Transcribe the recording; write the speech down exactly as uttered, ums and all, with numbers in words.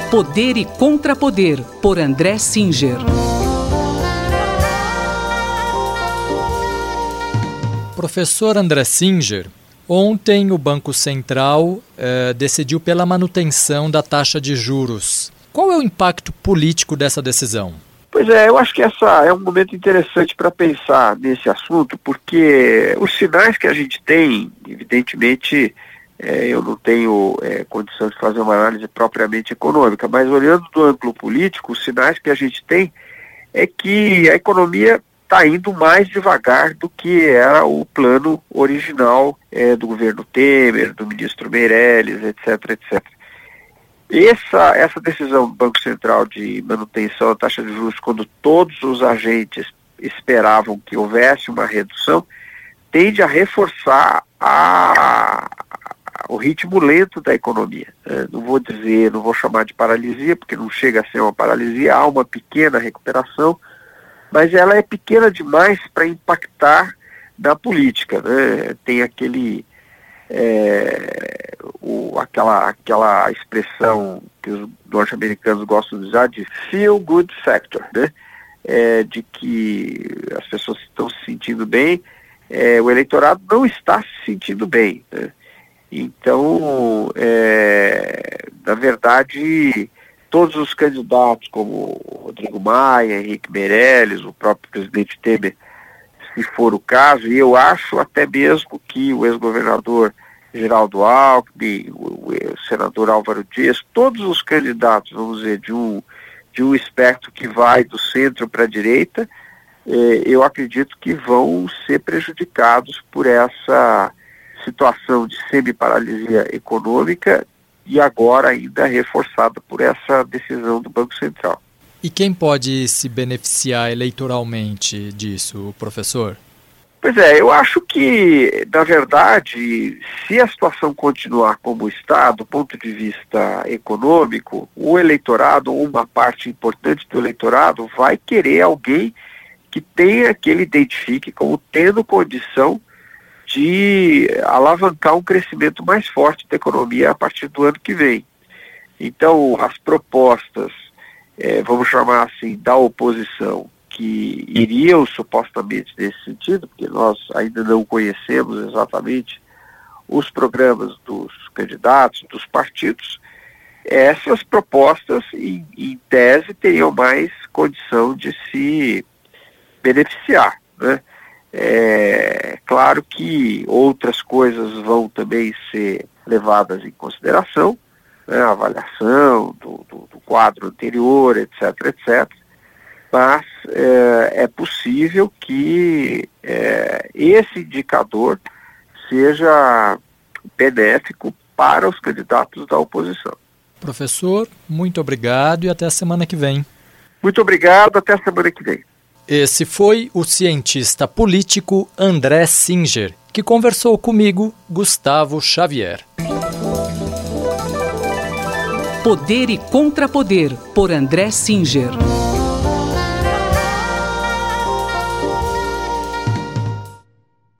Poder e Contrapoder, por André Singer. Professor André Singer, ontem o Banco Central eh, decidiu pela manutenção da taxa de juros. Qual é o impacto político dessa decisão? Pois é, eu acho que essa é um momento interessante para pensar nesse assunto, porque os sinais que a gente tem, evidentemente, é, eu não tenho é, condição de fazer uma análise propriamente econômica, mas olhando do ângulo político, os sinais que a gente tem é que a economia está indo mais devagar do que era o plano original é, do governo Temer, do ministro Meirelles, etc, etcétera. Essa, essa decisão do Banco Central de manutenção da taxa de juros, quando todos os agentes esperavam que houvesse uma redução, tende a reforçar a, a, o ritmo lento da economia. É, não vou dizer, não vou chamar de paralisia, porque não chega a ser uma paralisia, há uma pequena recuperação, mas ela é pequena demais para impactar na política, né? Tem aquele... É, o, aquela, aquela expressão que os norte-americanos gostam de usar de feel good factor, né? É, de que as pessoas estão se sentindo bem, é, o eleitorado não está se sentindo bem, né? Então, é, na verdade, todos os candidatos, como Rodrigo Maia, Henrique Meirelles, o próprio presidente Temer, se for o caso, e eu acho até mesmo que o ex-governador Geraldo Alckmin, o, o senador Álvaro Dias, todos os candidatos, vamos dizer, de um, de um espectro que vai do centro para a direita, eh, eu acredito que vão ser prejudicados por essa situação de semi-paralisia econômica e agora ainda reforçada por essa decisão do Banco Central. E quem pode se beneficiar eleitoralmente disso, professor? Pois é, eu acho que, na verdade, se a situação continuar como está, do ponto de vista econômico, o eleitorado, ou uma parte importante do eleitorado, vai querer alguém que tenha, que ele identifique como tendo condição de alavancar um crescimento mais forte da economia a partir do ano que vem. Então, as propostas, É, vamos chamar assim, da oposição, que iriam supostamente nesse sentido, porque nós ainda não conhecemos exatamente os programas dos candidatos, dos partidos, essas propostas, em, em tese, teriam mais condição de se beneficiar, né? É claro que outras coisas vão também ser levadas em consideração, né, a avaliação do, do, do quadro anterior, etc, etcétera. Mas é, é possível que é, esse indicador seja benéfico para os candidatos da oposição. Professor, muito obrigado e até a semana que vem. Muito obrigado, até a semana que vem. Esse foi o cientista político André Singer, que conversou comigo, Gustavo Xavier. Poder e Contrapoder, por André Singer.